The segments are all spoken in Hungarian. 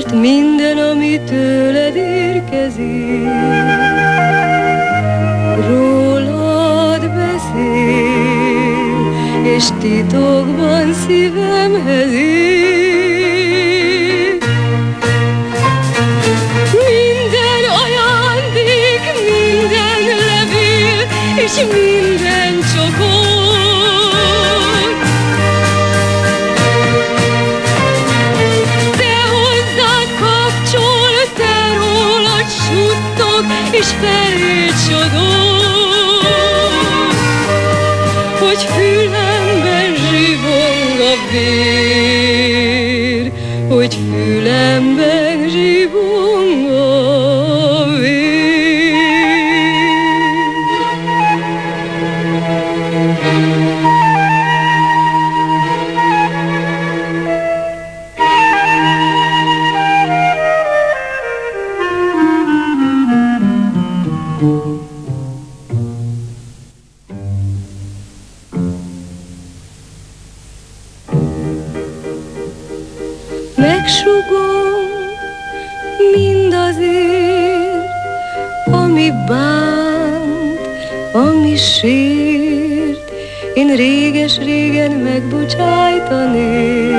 Most minden, ami tőled érkezik, rólad beszél, és titokban szívemhez ér. Minden ajándék, minden levél, és minden csokor, és feléd sodor, hogy fülemben zsibong a vér, hogy fülemben zsibong a vér. Megsugom mindazért, ami bánt, ami sért, én réges-régen megbocsájtanék,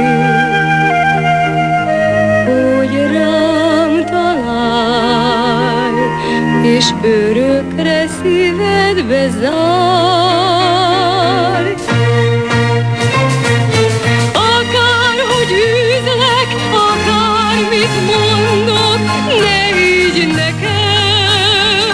hogy rám találj, és örökre szívedbe zárj. Akárhogy üzlek, akármit mondok, ne így nekem.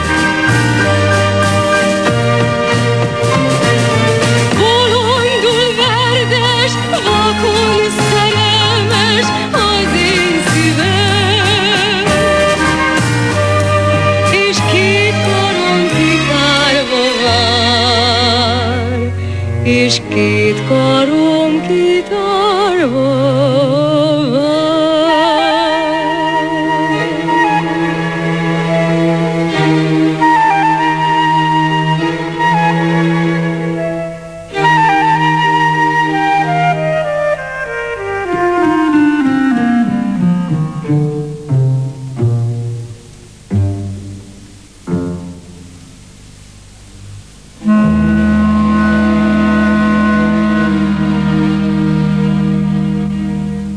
Bolondul verdes, vakon szerelmes az én szívem, és két karom kitárva vár, és két karom kitárva.